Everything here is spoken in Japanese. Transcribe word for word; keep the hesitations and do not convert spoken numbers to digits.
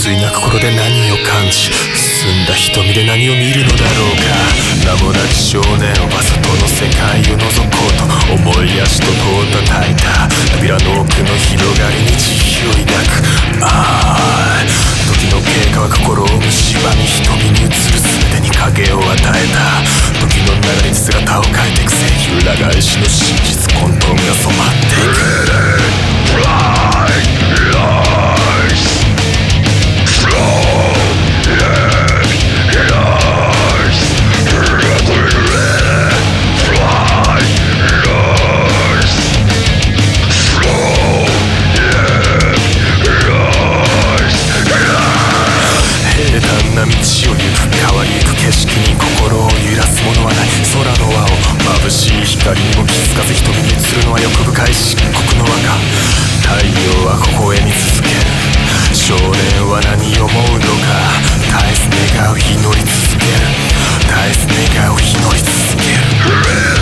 粋な心で何を感じ、澄んだ瞳で何を見るのだろうか。名もなき少年は外の世界を覗こうと思い足と戸を叩いた。扉の奥の広がりに慈悲を抱く。ああ、時の経過は心を蝕み、瞳に映る全てに影を与えた。時の流れに姿を変えてく正義、裏返しの真実、混沌が染まっていく。道を行く、変わりゆく景色に心を揺らすものはない。空の輪を眩しい光にも気づかず瞳に映るのは欲深い漆黒の輪が。太陽は微笑み続ける。少年は何を思うのか。絶えず願う、祈り続ける。絶えず願う、祈り続ける。